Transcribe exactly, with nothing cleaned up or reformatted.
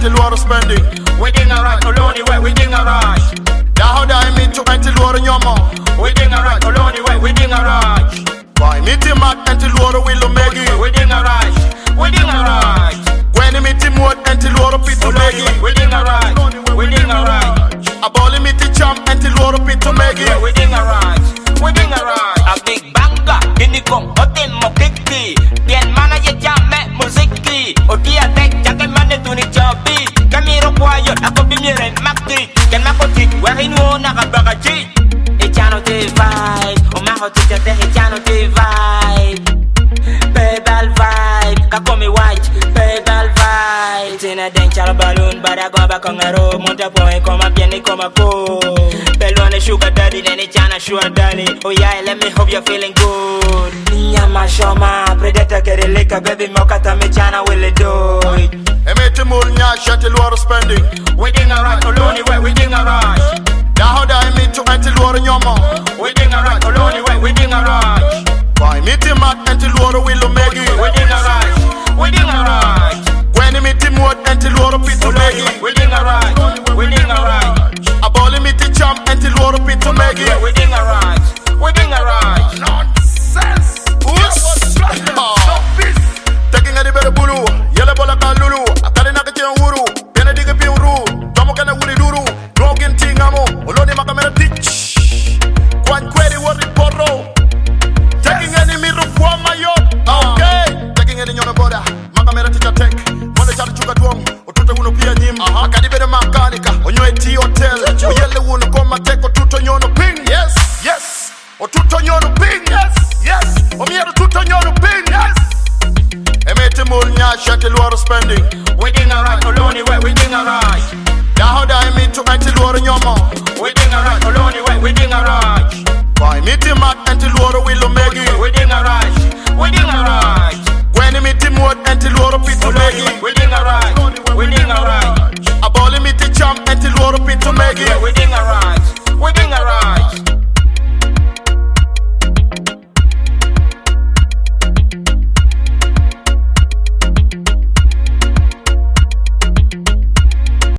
until water spending. We ding a right, Oloni way, we ding a right. Now how I meet to until water nyoma. We ding a right, Oloni way, we ding a right. Why meet him at until water will make it. We ding a right, we ding a right. When he meet him what until water pit to make it. We ding a right, we ding a right. A ball meet the champ until water pit to make it. We ding a right, we ding a right. A big banga, ini kong hotel mo kiki. Bien mana ye jame muziki. Odia tek jake mane tuni chobi. Kamiro kwayo ako bimire makti. Ken makoti wahinu na kabagaji. Echano te vibe, o maho tita te echano te vibe. Pedal vibe, kakomi white. Pedal vibe. Tina den chalo balloon, bada gomba kongaro. Monta point koma pieni koma ko. Pelone sugar daddy, then echana sure daddy. Oh yeah, let me hope you're feeling good. Niya mashoma, predator get a liquor, baby mokata me chana will it do it. I meet him all nyash until water spending. We ding a right, Oloni way, we ding a right. Now how I meet to until water nyoma. We ding a right, Oloni way, we ding a right. Why meet him at until water will make it. We ding a right, we ding a right. When he meet him what until water pit to make it. We ding a right, we ding a right. A ball meet the champ until water pit to make it. We ding a right, we ding a right. Nonsense. Oops. Taking a better bulu, yellow bola kalulu. Atari nakache uru, pena diga pi uru. Tomo kana wuli duru, drogen tingamo. Oloni makamera teach. Kwan kweri wori porro. Taking any mirror for my yacht. Okay. Taking any nyona boda, makamera teacher tech. Mwana chari chuka tuong, otuta uno pia nyim. Akadi bede makanika, onyo eti hotel. Oyele uno koma teko tuto nyono ping. Yes, yes. Otuto nyono ping. Yes, yes. Omiero tuto nyono ping. Yes. Emete mul nyash until water spending. We ding a right, Oloni way, we ding a right. Now how I meet to until water nyoma. We ding a right, Oloni way, we ding a right. Why meet him at until